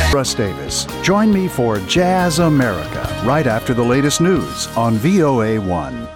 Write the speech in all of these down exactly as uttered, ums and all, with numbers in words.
Russ Davis. Join me for Jazz America right after the latest news on V O A one.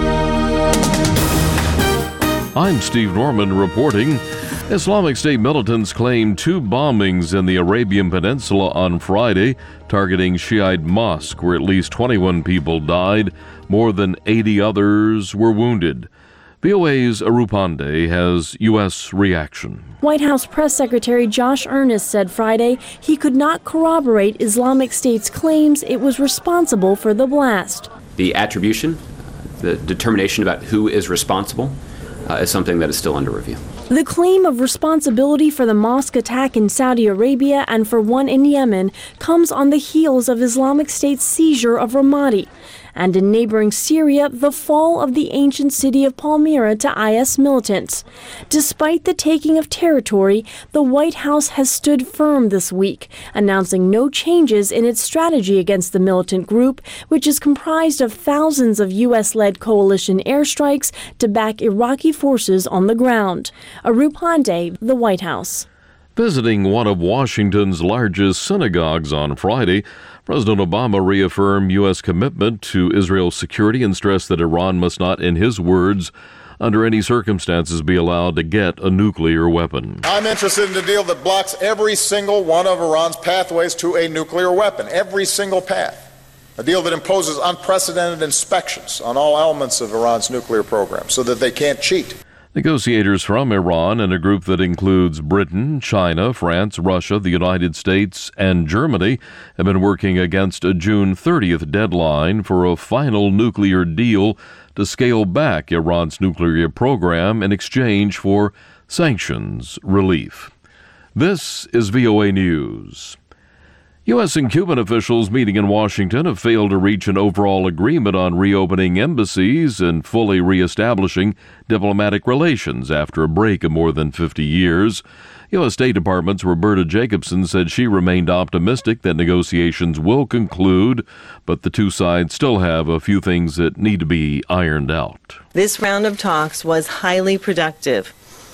I'm Steve Norman reporting. Islamic State militants claimed two bombings in the Arabian Peninsula on Friday, targeting Shiite mosque, where at least twenty-one people died. More than eighty others were wounded. V O A's Arup Pande has U S reaction. White House Press Secretary Josh Earnest said Friday he could not corroborate Islamic State's claims it was responsible for the blast. The attribution, the determination about who is responsible, uh, is something that is still under review. The claim of responsibility for the mosque attack in Saudi Arabia and for one in Yemen comes on the heels of Islamic State's seizure of Ramadi, and in neighboring Syria, the fall of the ancient city of Palmyra to I S militants. Despite the taking of territory, the White House has stood firm this week, announcing no changes in its strategy against the militant group, which is comprised of thousands of U S-led coalition airstrikes to back Iraqi forces on the ground. Arup Pande, the White House. Visiting one of Washington's largest synagogues on Friday, President Obama reaffirmed U S commitment to Israel's security and stressed that Iran must not, in his words, under any circumstances be allowed to get a nuclear weapon. I'm interested in a deal that blocks every single one of Iran's pathways to a nuclear weapon, every single path. A deal that imposes unprecedented inspections on all elements of Iran's nuclear program so that they can't cheat. Negotiators from Iran and a group that includes Britain, China, France, Russia, the United States, and Germany have been working against a June thirtieth deadline for a final nuclear deal to scale back Iran's nuclear program in exchange for sanctions relief. This is V O A News. U S and Cuban officials meeting in Washington have failed to reach an overall agreement on reopening embassies and fully reestablishing diplomatic relations after a break of more than fifty years. U S State Department's Roberta Jacobson said she remained optimistic that negotiations will conclude, but the two sides still have a few things that need to be ironed out. This round of talks was highly productive.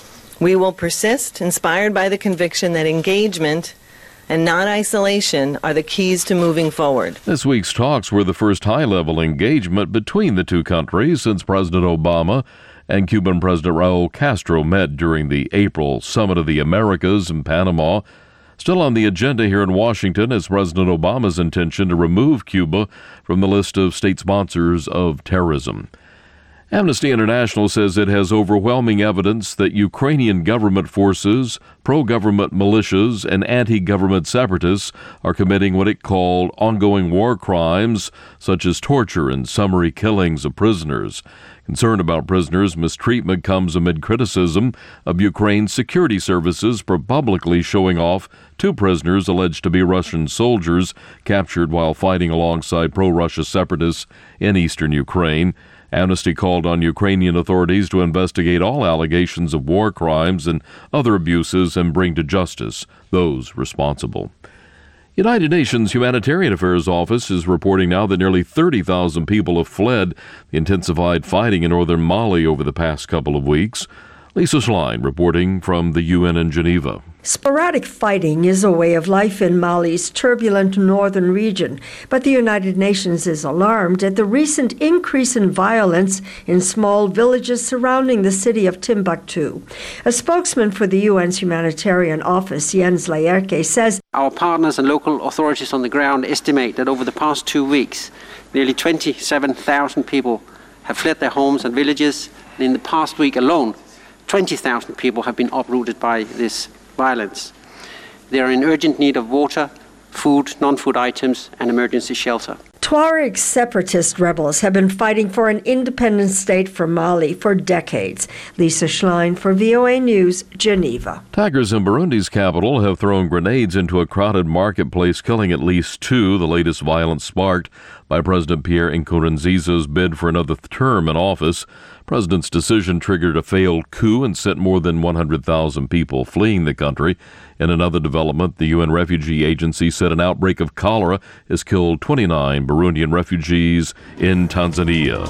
We will persist, inspired by the conviction that engagement and not isolation are the keys to moving forward. This week's talks were the first high-level engagement between the two countries since President Obama and Cuban President Raul Castro met during the April Summit of the Americas in Panama. Still on the agenda here in Washington is President Obama's intention to remove Cuba from the list of state sponsors of terrorism. Amnesty International says it has overwhelming evidence that Ukrainian government forces, pro-government militias, and anti-government separatists are committing what it called ongoing war crimes, such as torture and summary killings of prisoners. Concern about prisoners' mistreatment comes amid criticism of Ukraine's security services for publicly showing off two prisoners alleged to be Russian soldiers captured while fighting alongside pro-Russia separatists in eastern Ukraine. Amnesty called on Ukrainian authorities to investigate all allegations of war crimes and other abuses and bring to justice those responsible. United Nations Humanitarian Affairs Office is reporting now that nearly thirty thousand people have fled the intensified fighting in northern Mali over the past couple of weeks. Lisa Schlein reporting from the U N in Geneva. Sporadic fighting is a way of life in Mali's turbulent northern region, but the United Nations is alarmed at the recent increase in violence in small villages surrounding the city of Timbuktu. A spokesman for the U N's humanitarian office, Jens Laerke, says, "Our partners and local authorities on the ground estimate that over the past two weeks, nearly twenty-seven thousand people have fled their homes and villages, and in the past week alone, twenty thousand people have been uprooted by this violence. They are in urgent need of water, food, non-food items, and emergency shelter." Tuareg separatist rebels have been fighting for an independent state for Mali for decades. Lisa Schlein for V O A News, Geneva. Attackers in Burundi's capital have thrown grenades into a crowded marketplace, killing at least two, the latest violence sparked by President Pierre Nkurunziza's bid for another term in office. President's decision triggered a failed coup and sent more than one hundred thousand people fleeing the country. In another development, the U N Refugee Agency said an outbreak of cholera has killed twenty-nine Burundian refugees in Tanzania.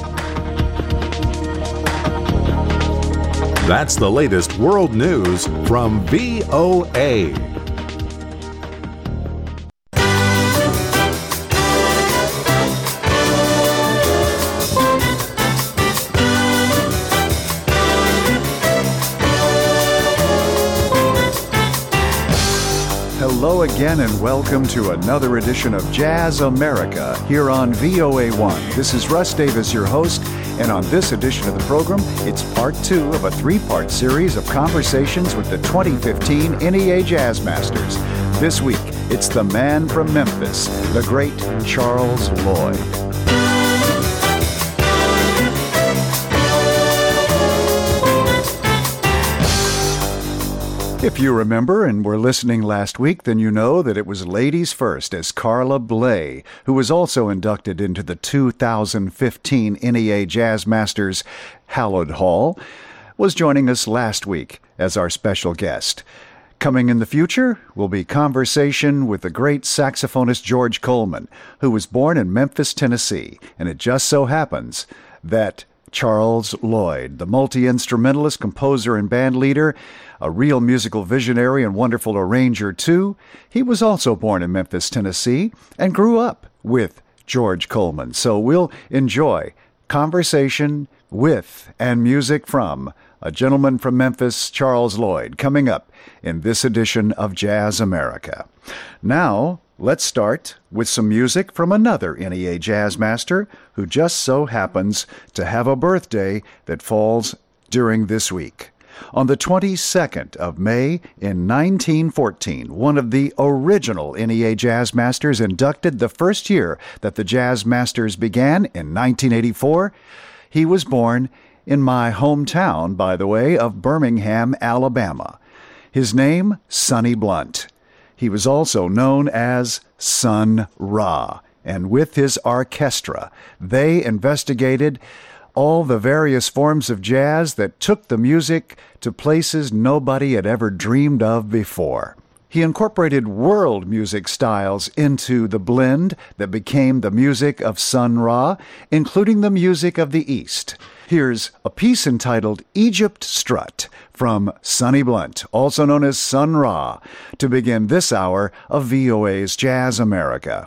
That's the latest world news from V O A. Hello again and welcome to another edition of Jazz America here on V O A one. This is Russ Davis, your host, and on this edition of the program, it's part two of a three-part series of conversations with the twenty fifteen N E A Jazz Masters. This week, it's the man from Memphis, the great Charles Lloyd. If you remember and were listening last week, then you know that it was ladies first as Carla Bley, who was also inducted into the two thousand fifteen N E A Jazz Masters Hallowed Hall, was joining us last week as our special guest. Coming in the future will be conversation with the great saxophonist George Coleman, who was born in Memphis, Tennessee, and it just so happens that Charles Lloyd, the multi-instrumentalist, composer, and band leader, a real musical visionary and wonderful arranger, too. He was also born in Memphis, Tennessee, and grew up with George Coleman. So we'll enjoy conversation with and music from a gentleman from Memphis, Charles Lloyd, coming up in this edition of Jazz America. Now, let's start with some music from another N E A Jazz Master who just so happens to have a birthday that falls during this week. On the twenty-second of May in nineteen fourteen, one of the original N E A Jazz Masters inducted the first year that the Jazz Masters began in nineteen eighty-four. He was born in my hometown, by the way, of Birmingham, Alabama. His name, Sonny Blunt. He was also known as Sun Ra, and with his orchestra, they investigated all the various forms of jazz that took the music to places nobody had ever dreamed of before. He incorporated world music styles into the blend that became the music of Sun Ra, including the music of the East. Here's a piece entitled Egypt Strut from Sonny Blunt, also known as Sun Ra, to begin this hour of V O A's Jazz America.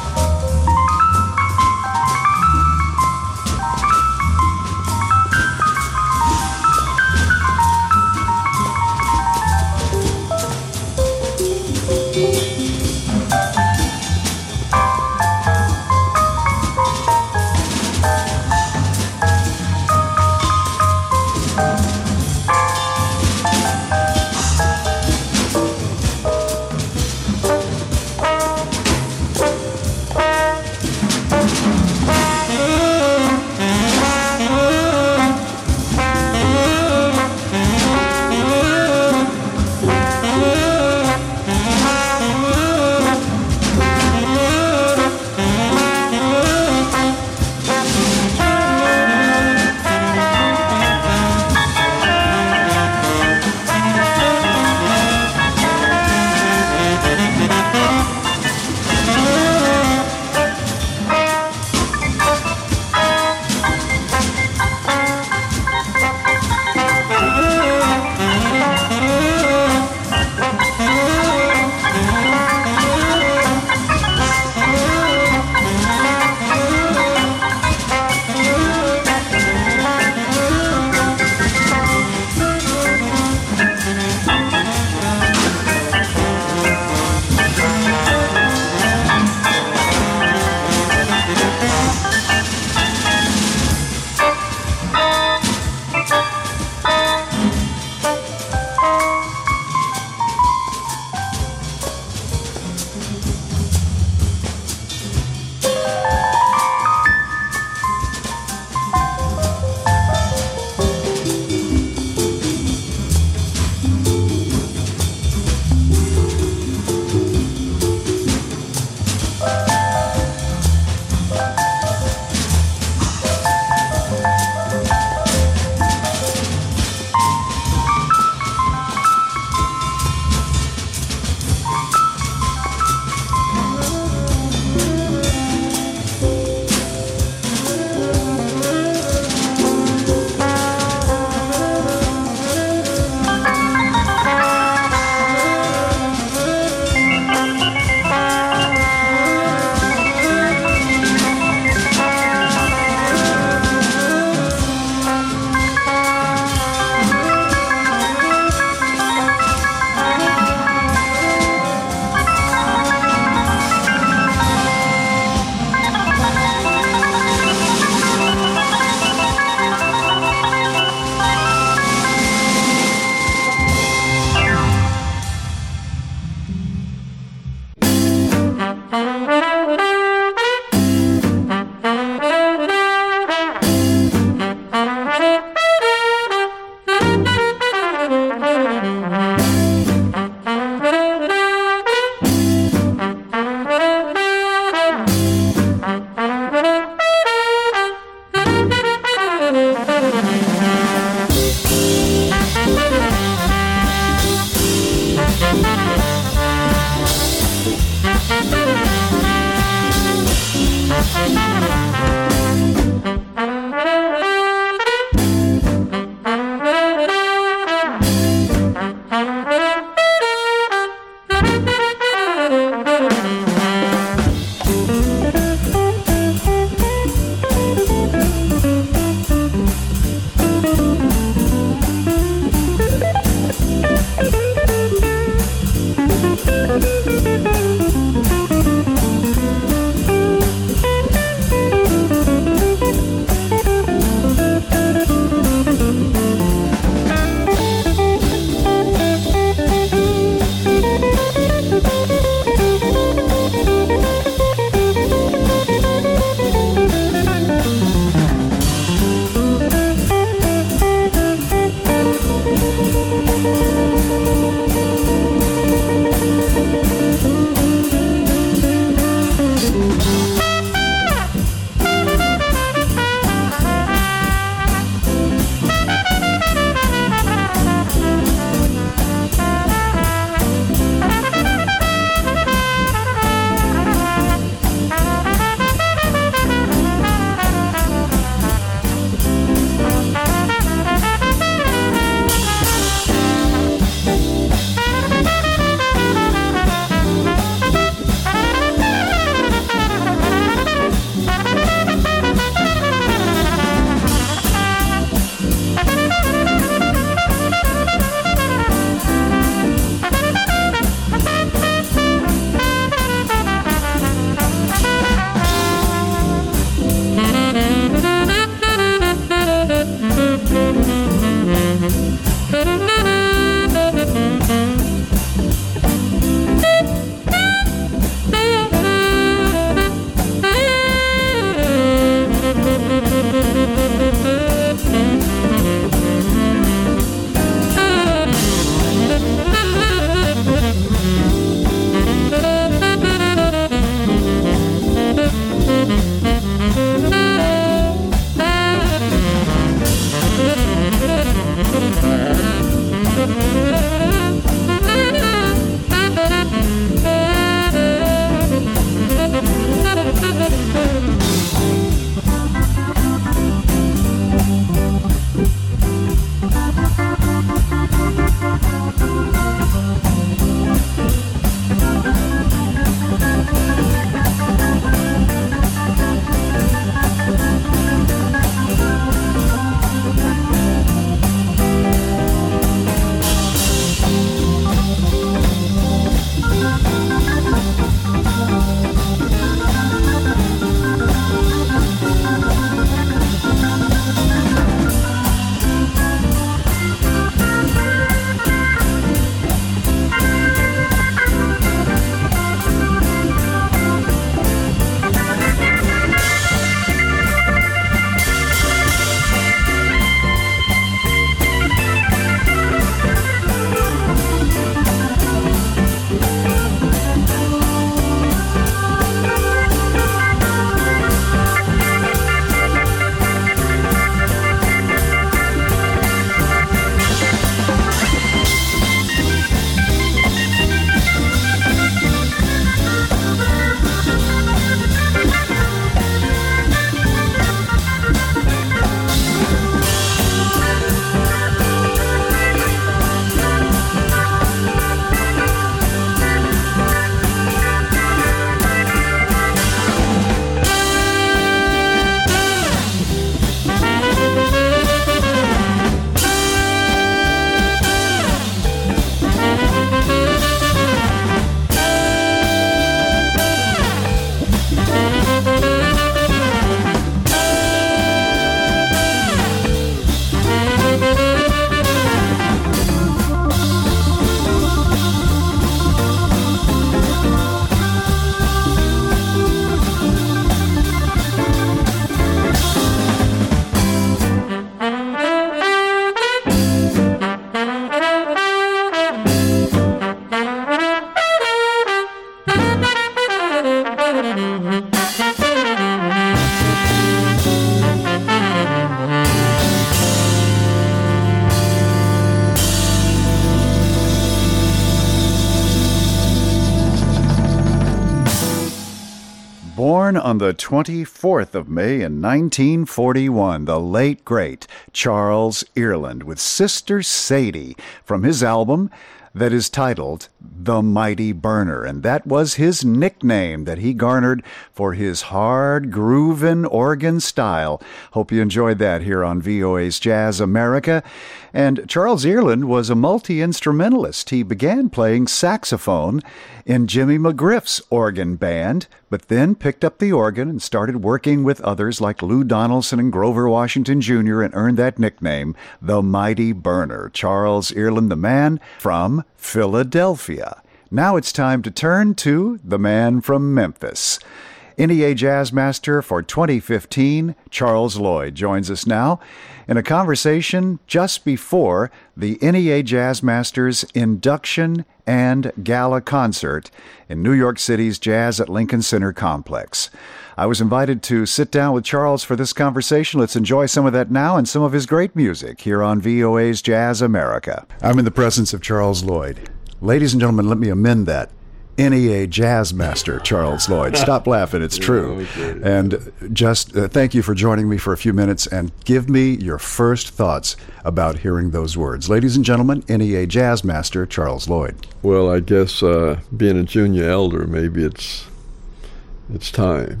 Born on the twenty-fourth of May in nineteen forty-one, the late, great Charles Earland with Sister Sadie from his album that is titled The Mighty Burner, and that was his nickname that he garnered for his hard groovin' organ style. Hope you enjoyed that here on V O A's Jazz America. And Charles Earland was a multi-instrumentalist. He began playing saxophone in Jimmy McGriff's organ band, but then picked up the organ and started working with others like Lou Donaldson and Grover Washington Junior and earned that nickname, The Mighty Burner. Charles Earland, the man from Philadelphia. Now it's time to turn to the man from Memphis. N E A Jazz Master for twenty fifteen, Charles Lloyd, joins us now in a conversation just before the N E A Jazz Masters induction and gala concert in New York City's Jazz at Lincoln Center complex. I was invited to sit down with Charles for this conversation. Let's enjoy some of that now and some of his great music here on V O A's Jazz America. I'm in the presence of Charles Lloyd. Ladies and gentlemen, let me amend that. N E A Jazz Master Charles Lloyd. Stop laughing, it's true. And just uh, thank you for joining me for a few minutes and give me your first thoughts about hearing those words. Ladies and gentlemen, N E A Jazz Master Charles Lloyd. Well, I guess uh, being a junior elder, maybe it's it's time.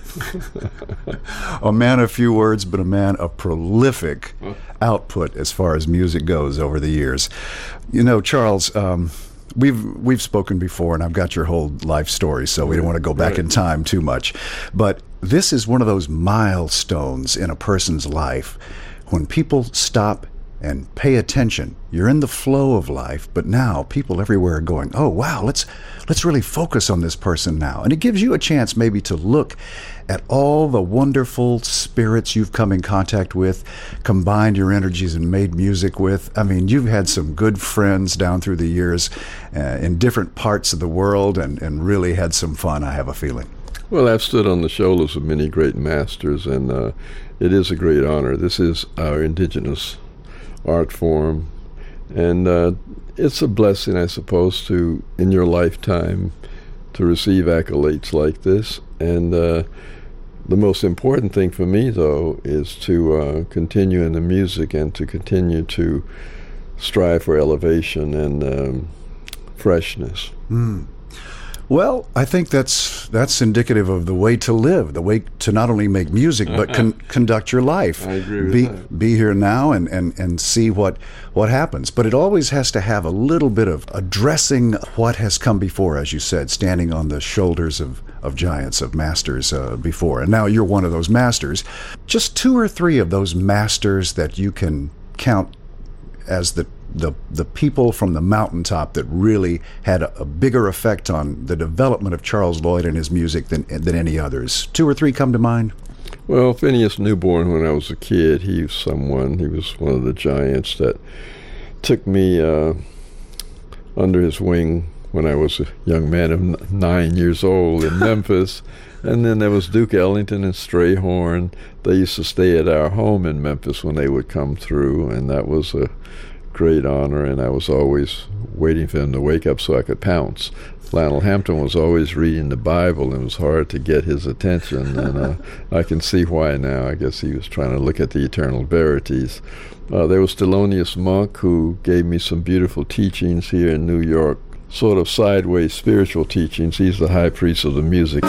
A man of few words, but a man of prolific output as far as music goes over the years. You know, Charles, um, We've we've spoken before, and I've got your whole life story, so we don't want to go back right in time too much. But this is one of those milestones in a person's life when people stop and pay attention. You're in the flow of life, but now people everywhere are going, oh, wow, let's let's really focus on this person now. And it gives you a chance maybe to look at all the wonderful spirits you've come in contact with, combined your energies and made music with. I mean, you've had some good friends down through the years uh, in different parts of the world and, and really had some fun, I have a feeling. Well, I've stood on the shoulders of many great masters, and uh, it is a great honor. This is our indigenous art form, and uh, it's a blessing, I suppose, to, in your lifetime, to receive accolades like this. And uh, the most important thing for me, though, is to uh, continue in the music and to continue to strive for elevation and um, freshness. Mm. Well, I think that's that's indicative of the way to live, the way to not only make music, but con- conduct your life. I agree with be, that. Be here now and, and, and see what, what happens. But it always has to have a little bit of addressing what has come before, as you said, standing on the shoulders of, of giants, of masters uh, before. And now you're one of those masters. Just two or three of those masters that you can count as the the the people from the mountaintop that really had a, a bigger effect on the development of Charles Lloyd and his music than than any others. Two or three come to mind? Well, Phineas Newborn, when I was a kid, he was someone, he was one of the giants that took me uh, under his wing when I was a young man of n- nine years old in Memphis. And then there was Duke Ellington and Strayhorn. They used to stay at our home in Memphis when they would come through, and that was a great honor, and I was always waiting for him to wake up so I could pounce. Lionel Hampton was always reading the Bible, and it was hard to get his attention, and uh, I can see why now. I guess he was trying to look at the eternal verities. Uh, there was Thelonious Monk, who gave me some beautiful teachings here in New York, sort of sideways spiritual teachings. He's the high priest of the music.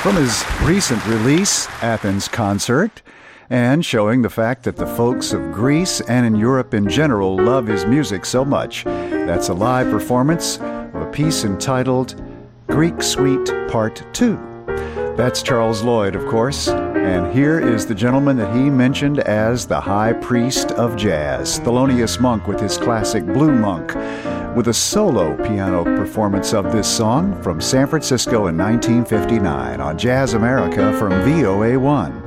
From his recent release, Athens Concert, and showing the fact that the folks of Greece and in Europe in general love his music so much. That's a live performance of a piece entitled Greek Suite Part two. That's Charles Lloyd, of course, and here is the gentleman that he mentioned as the high priest of jazz, Thelonious Monk, with his classic Blue Monk, with a solo piano performance of this song from San Francisco in nineteen fifty-nine on Jazz America from V O A one.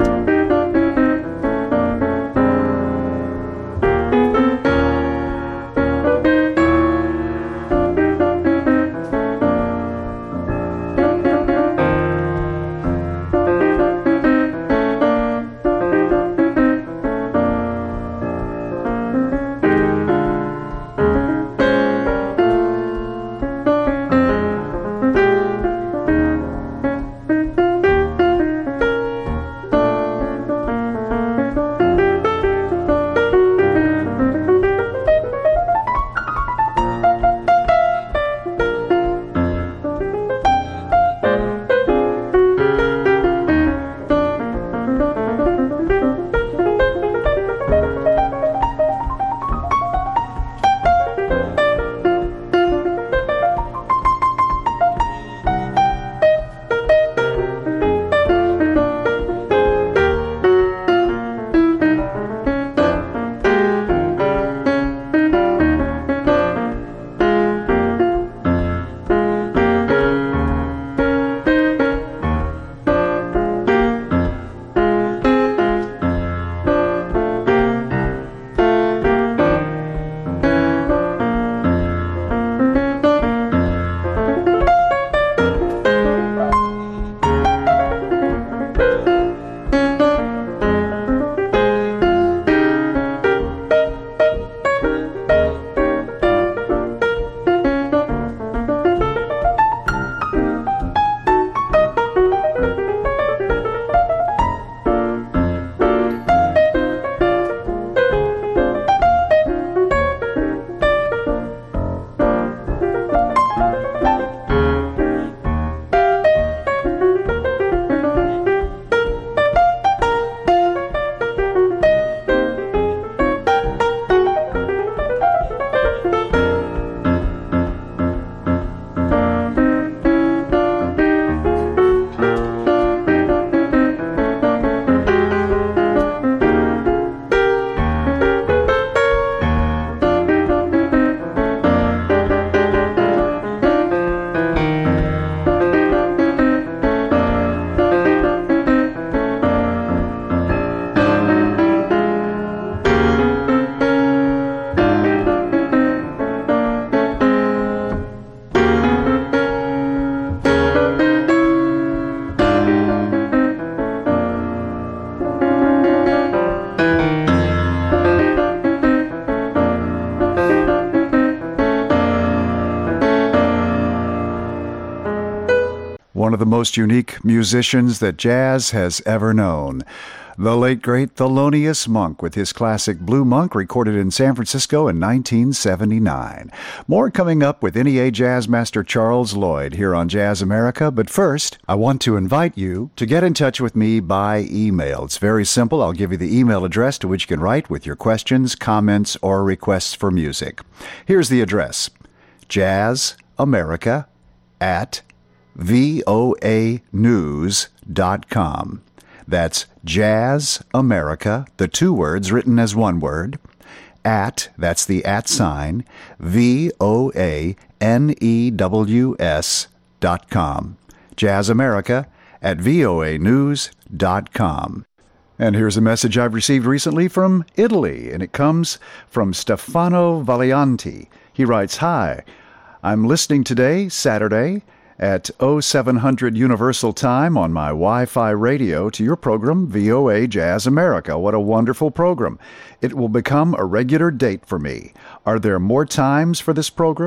One of the most unique musicians that jazz has ever known. The late, great Thelonious Monk with his classic Blue Monk, recorded in San Francisco in nineteen seventy-nine. More coming up with N E A Jazz Master Charles Lloyd here on Jazz America. But first, I want to invite you to get in touch with me by email. It's very simple. I'll give you the email address to which you can write with your questions, comments, or requests for music. Here's the address: jazzamerica at V O A news dot com. That's Jazz America, the two words written as one word, at, that's the at sign, V O A N E W S dot com. Jazz America at V O A news dot com. And here's a message I've received recently from Italy, and it comes from Stefano Valianti. He writes, "Hi, I'm listening today, Saturday, at oh seven hundred Universal Time on my Wi-Fi radio to your program, V O A Jazz America. What a wonderful program. It will become a regular date for me. Are there more times for this program?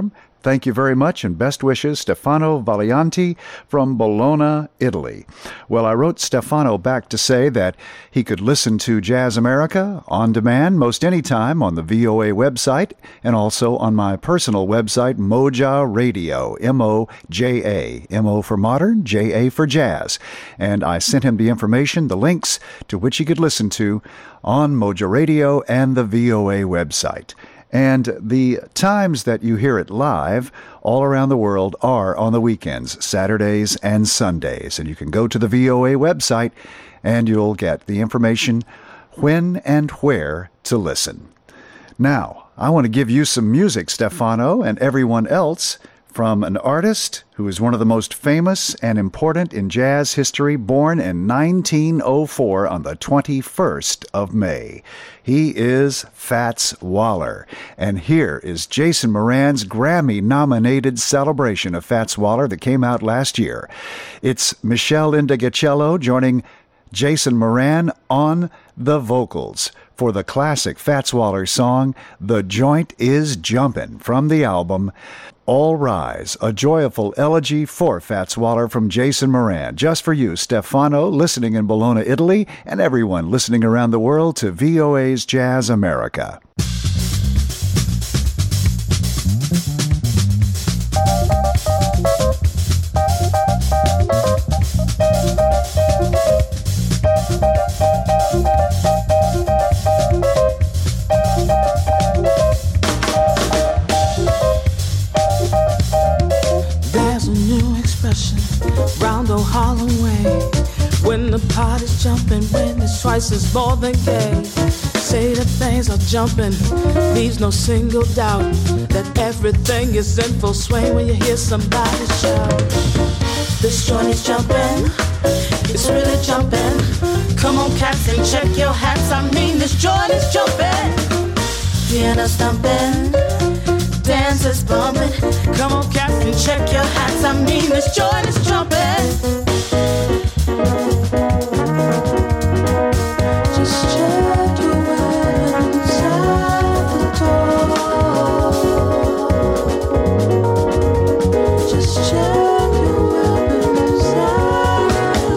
Thank you very much, and best wishes, Stefano Valianti from Bologna, Italy. Well, I wrote Stefano back to say that he could listen to Jazz America on demand most any time on the V O A website and also on my personal website, Moja Radio, M O J A, M O for modern, J A for jazz. And I sent him the information, the links to which he could listen to on Moja Radio and the V O A website. And the times that you hear it live all around the world are on the weekends, Saturdays and Sundays. And you can go to the V O A website and you'll get the information when and where to listen. Now, I want to give you some music, Stefano, and everyone else, from an artist who is one of the most famous and important in jazz history, born in nineteen oh four on the twenty-first of May. He is Fats Waller. And here is Jason Moran's Grammy-nominated celebration of Fats Waller that came out last year. It's Michelle Indegecello joining Jason Moran on the vocals for the classic Fats Waller song, The Joint Is Jumpin', from the album All Rise, a joyful elegy for Fats Waller from Jason Moran. Just for you, Stefano, listening in Bologna, Italy, and everyone listening around the world to V O A's Jazz America. Round old Harlem way, when the party's jumping, when it's twice as more than gay. Say that things are jumping, leaves no single doubt that everything is in full swing when you hear somebody shout. This joint is jumping, it's really jumping. Come on, cats, and check your hats. I mean, this joint is jumping. Piano stumping, dancers bumping. Come on, cats, and check your hats. I mean, this joint is jumping. Just check your weapons at the door. Just check your weapons at the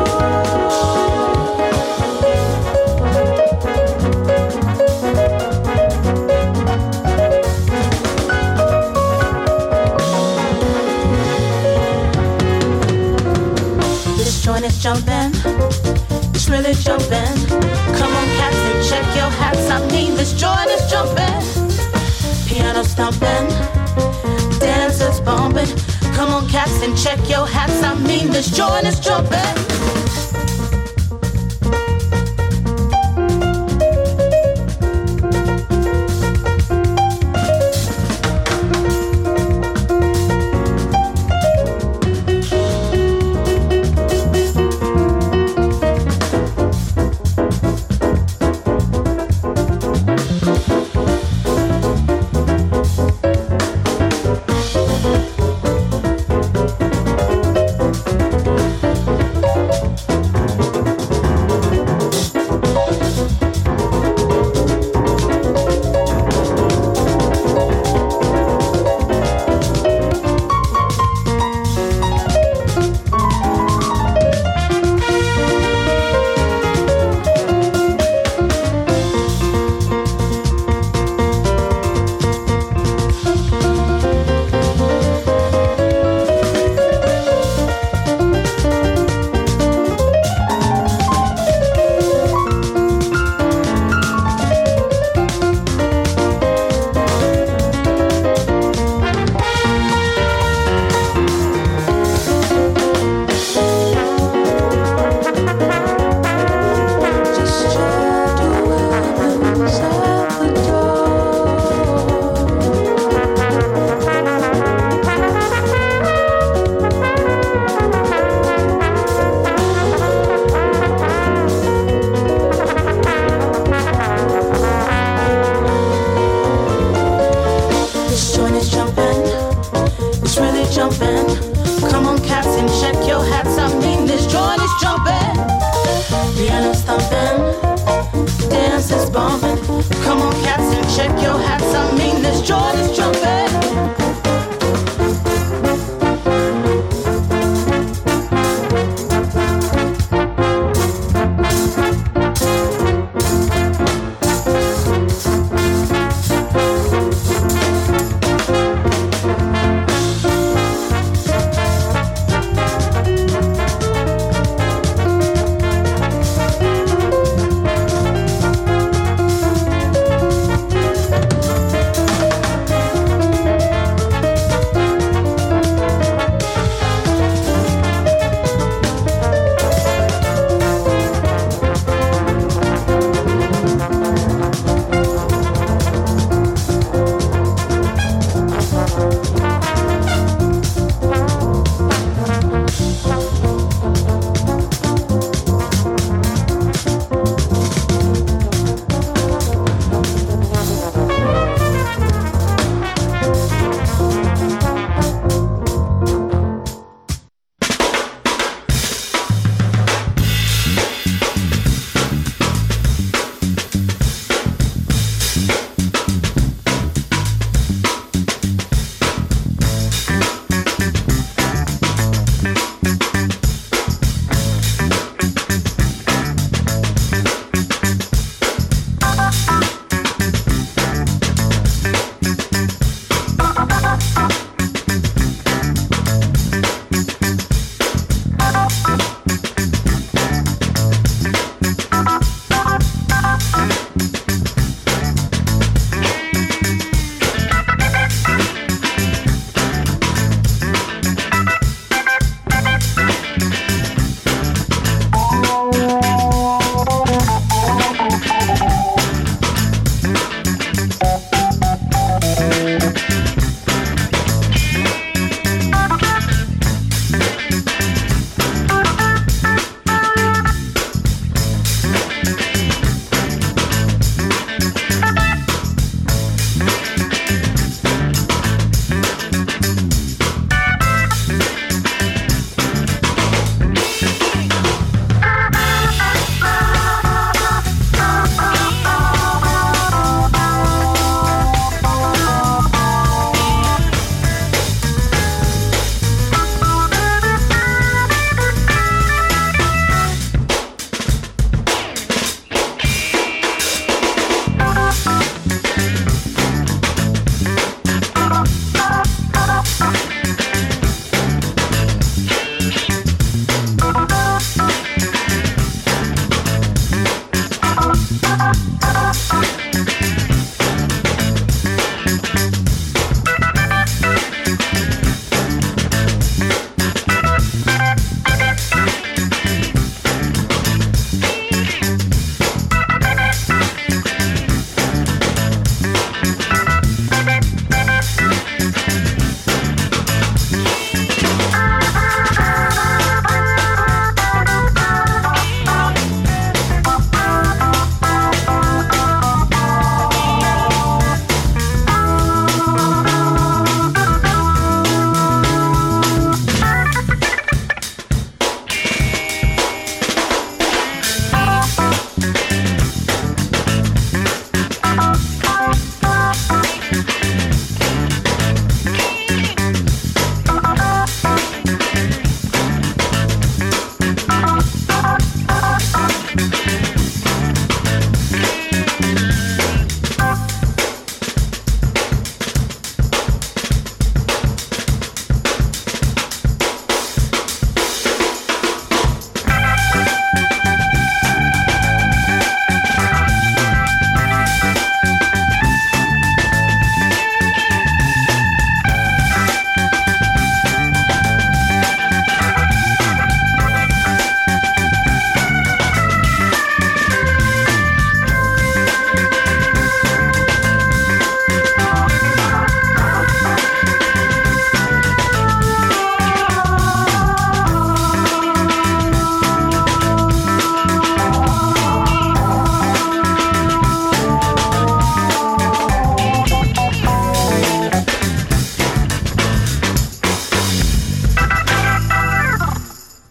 It's jumping, it's really jumping. Come on, cats, and check your hats. I mean, this joint is jumping. Piano stomping, dancers bumping. Come on, cats, and check your hats. I mean, this joint is jumping. Come on, cats, and check your hats. I mean, this joint is jumping.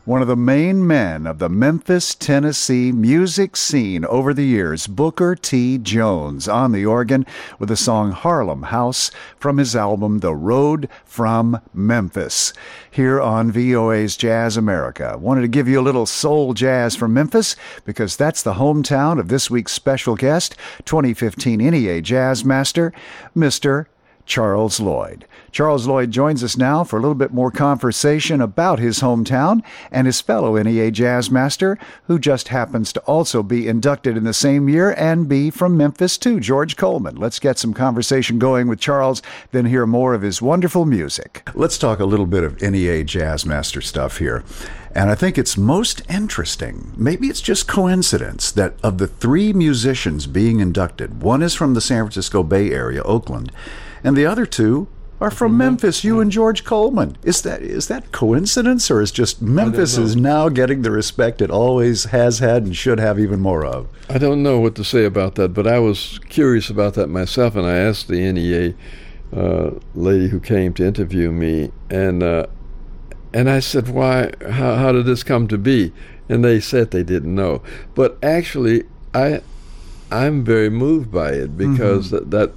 One of the main men of the Memphis, Tennessee music scene over the years, Booker T. Jones, on the organ with the song Harlem House from his album The Road from Memphis, here on V O A's Jazz America. Wanted to give you a little soul jazz from Memphis because that's the hometown of this week's special guest, twenty fifteen N E A Jazz Master, Mister Charles Lloyd. Charles Lloyd joins us now for a little bit more conversation about his hometown and his fellow N E A Jazz Master, who just happens to also be inducted in the same year and be from Memphis too, George Coleman. Let's get some conversation going with Charles, then hear more of his wonderful music. Let's talk a little bit of N E A Jazz Master stuff here. And I think it's most interesting, maybe it's just coincidence, that of the three musicians being inducted, one is from the San Francisco Bay Area, Oakland, and the other two are from Memphis, you and George Coleman. Is that is that coincidence, or is just Memphis is now getting the respect it always has had and should have even more of? I don't know what to say about that, but I was curious about that myself, and I asked the N E A uh, lady who came to interview me, and uh, and I said, why, how, how did this come to be? And they said they didn't know. But actually, I, I'm very moved by it because mm-hmm. that, that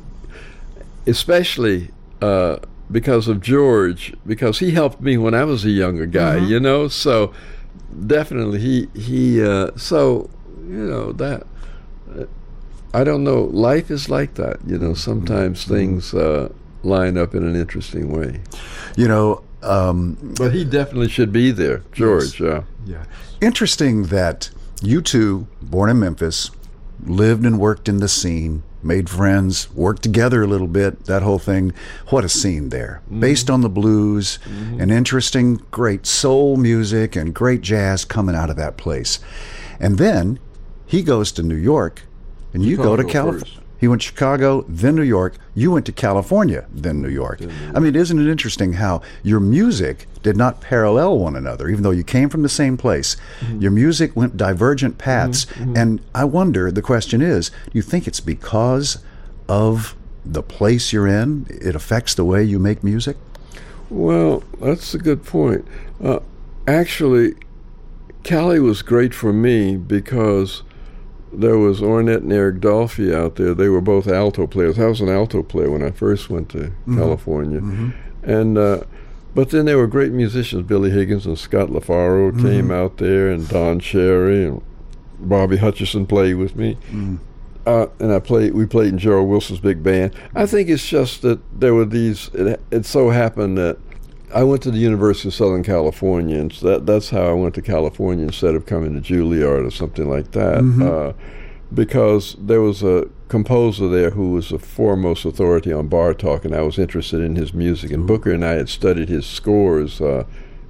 especially uh, because of George, because he helped me when I was a younger guy, mm-hmm. you know. So definitely he he. Uh, so you know that uh, I don't know. Life is like that, you know. Sometimes mm-hmm. things uh, line up in an interesting way. You know, um, but he definitely should be there, George. Yes. Yeah. Yeah. Interesting that you two, born in Memphis, lived and worked in the scene, made friends, worked together a little bit, that whole thing. What a scene there. Mm-hmm. Based on the blues mm-hmm. and interesting, great soul music and great jazz coming out of that place. And then he goes to New York and you Chicago go to California. He went to Chicago, then New York. You went to California, then New York. I mean, isn't it interesting how your music did not parallel one another, even though you came from the same place? Mm-hmm. Your music went divergent paths. Mm-hmm. And I wonder, the question is, do you think it's because of the place you're in? It affects the way you make music? Well, that's a good point. Uh, actually, Cali was great for me because there was Ornette and Eric Dolphy out there. They were both alto players. I was an alto player when I first went to mm-hmm. California. Mm-hmm. And uh, but then there were great musicians. Billy Higgins and Scott LaFaro mm-hmm. came out there, and Don Cherry and Bobby Hutcherson played with me. Mm-hmm. Uh, and I played. We played in Gerald Wilson's big band. I think it's just that there were these. It, it so happened that I went to the University of Southern California, and so that, that's how I went to California instead of coming to Juilliard or something like that, mm-hmm. uh, because there was a composer there who was the foremost authority on Bartók, and I was interested in his music. And Booker and I had studied his scores uh,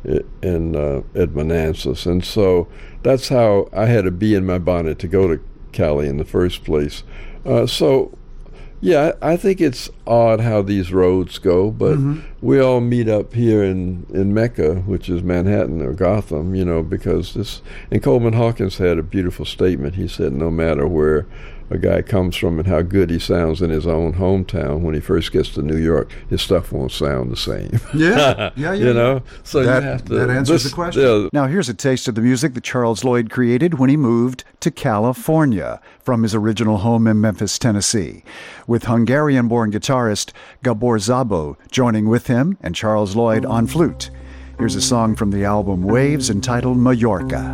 in uh, at Manassas, and so that's how I had a bee in my bonnet to go to Cali in the first place. Uh, so. Yeah, I think it's odd how these roads go, but mm-hmm. we all meet up here in, in Mecca, which is Manhattan or Gotham, you know, because this, and Coleman Hawkins had a beautiful statement. He said, no matter where a guy comes from and how good he sounds in his own hometown, when he first gets to New York, his stuff won't sound the same. Yeah, yeah, yeah. You know? So that, you have to, that answers this, the question. Yeah. Now here's a taste of the music that Charles Lloyd created when he moved to California from his original home in Memphis, Tennessee, with Hungarian-born guitarist Gabor Szabo joining with him and Charles Lloyd on flute. Here's a song from the album Waves entitled Mallorca.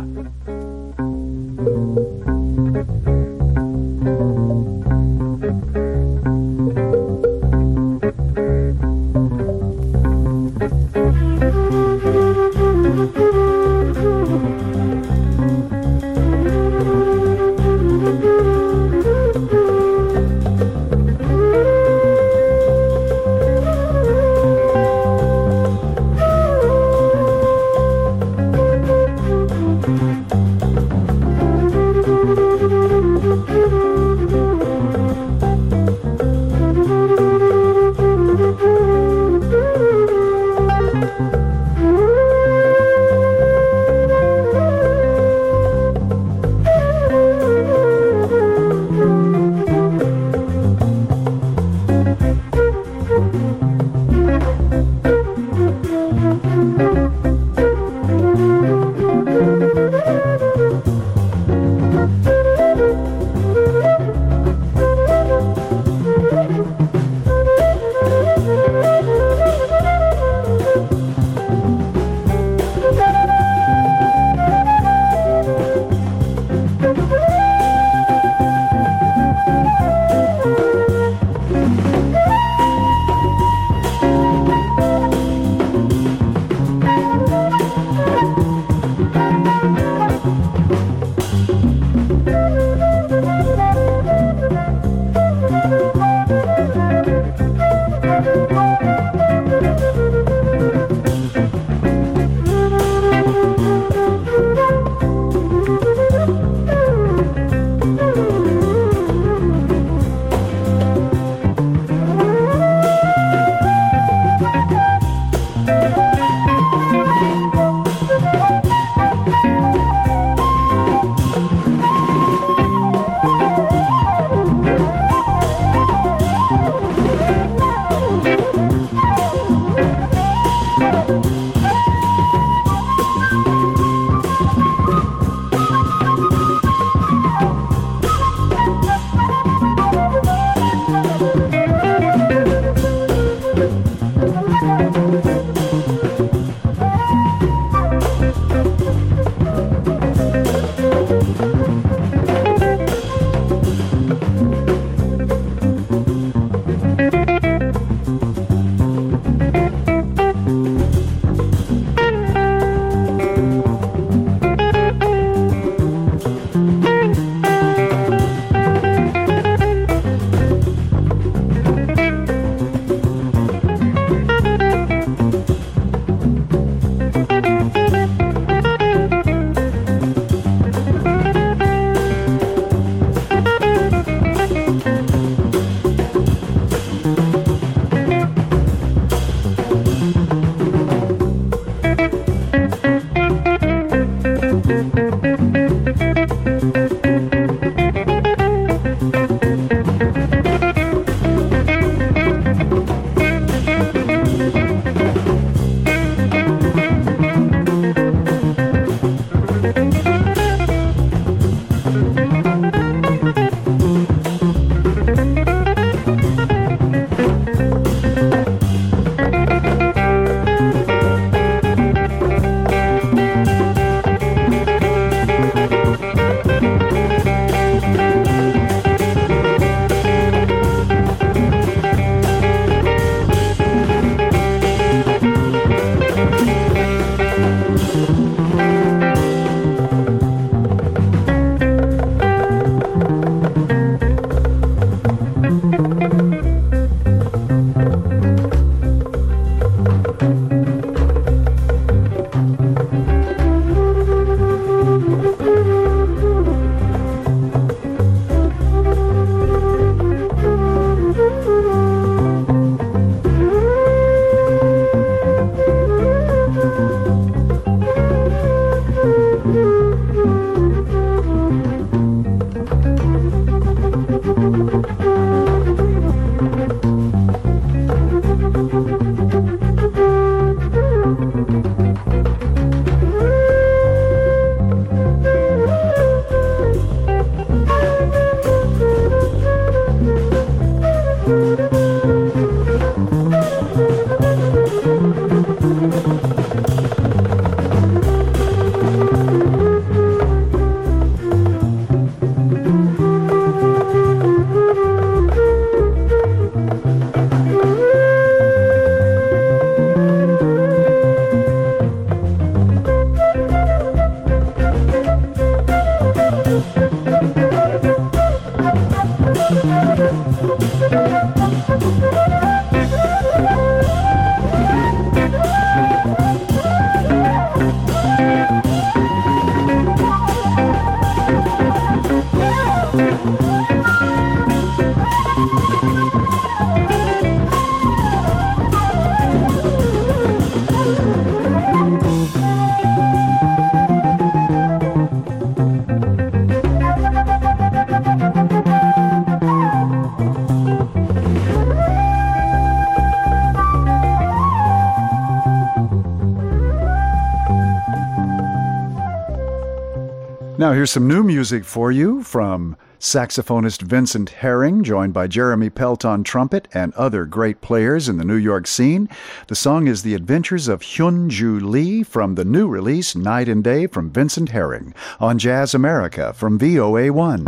Now here's some new music for you from saxophonist Vincent Herring, joined by Jeremy Pelt on trumpet and other great players in the New York scene. The song is The Adventures of Hyun-Ju Lee from the new release Night and Day from Vincent Herring on Jazz America from V O A one.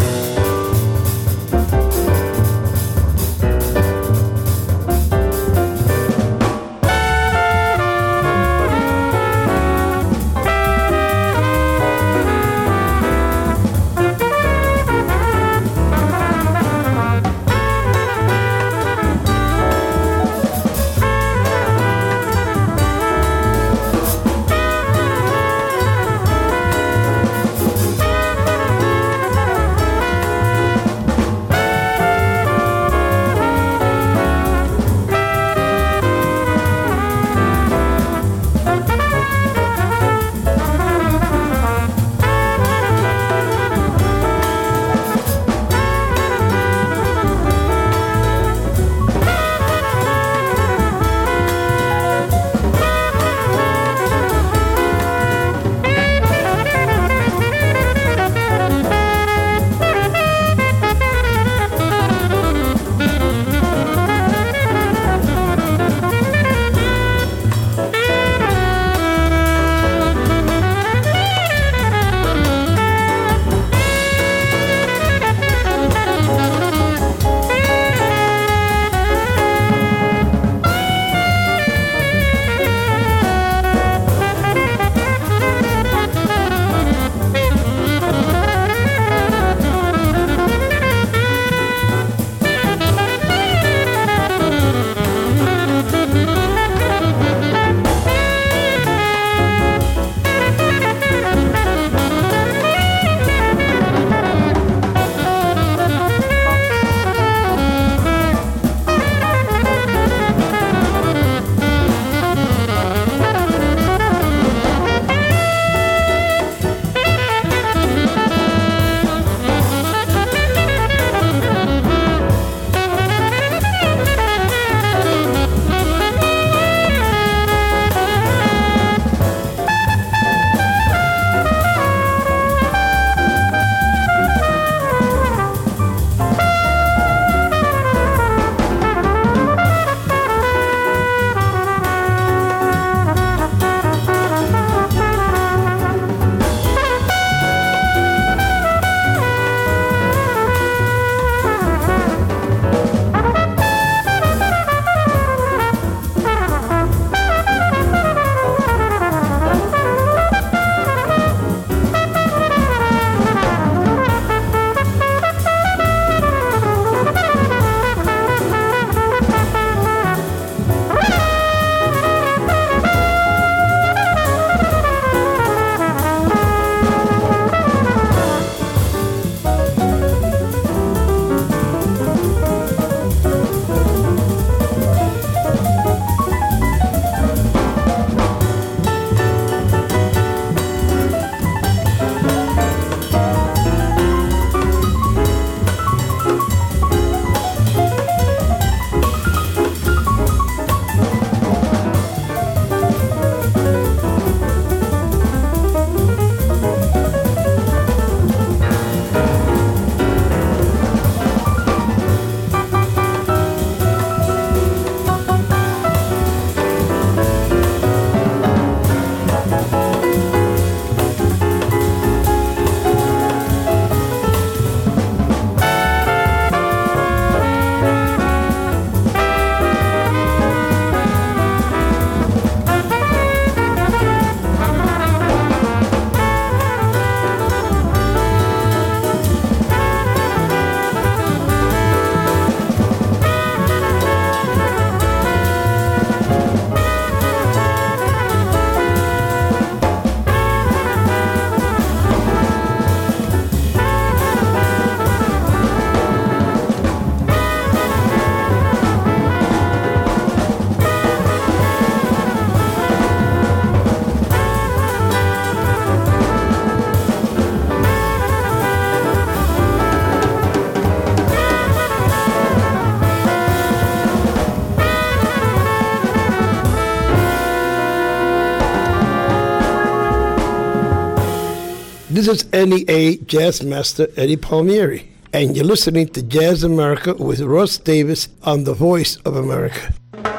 This is N E A Jazz Master Eddie Palmieri, and you're listening to Jazz America with Russ Davis on the Voice of America.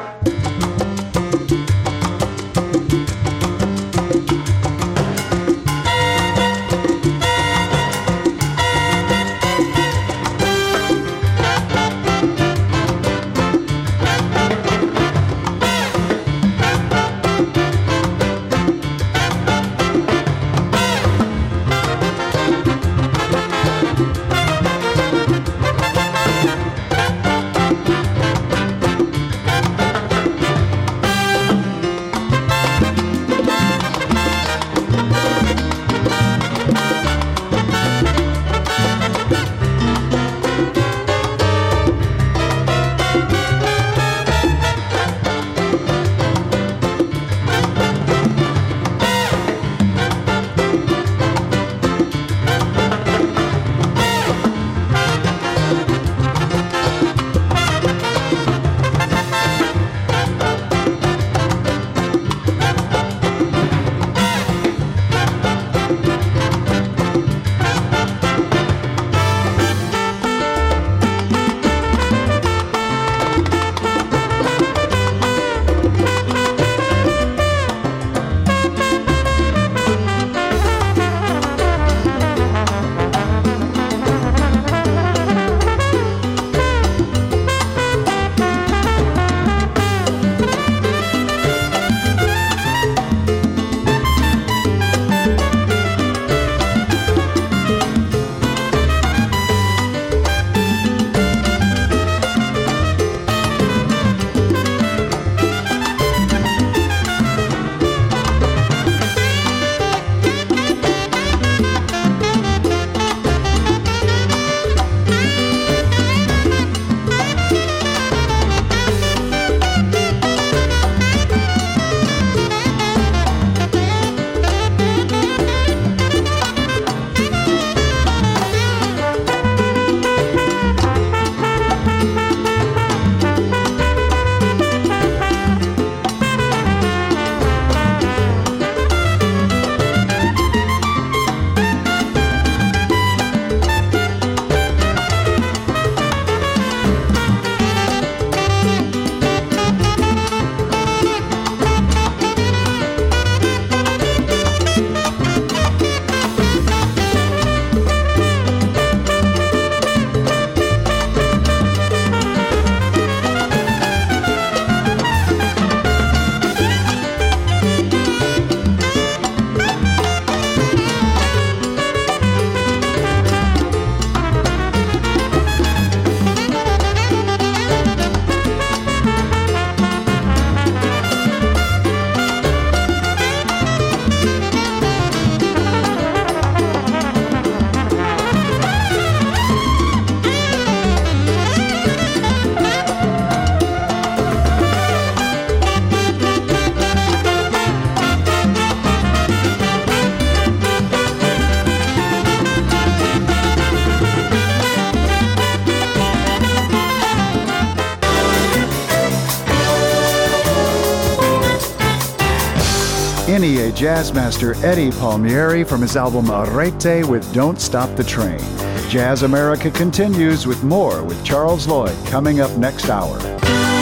N E A Jazz Master Eddie Palmieri from his album Arete with Don't Stop the Train. Jazz America continues with more with Charles Lloyd coming up next hour.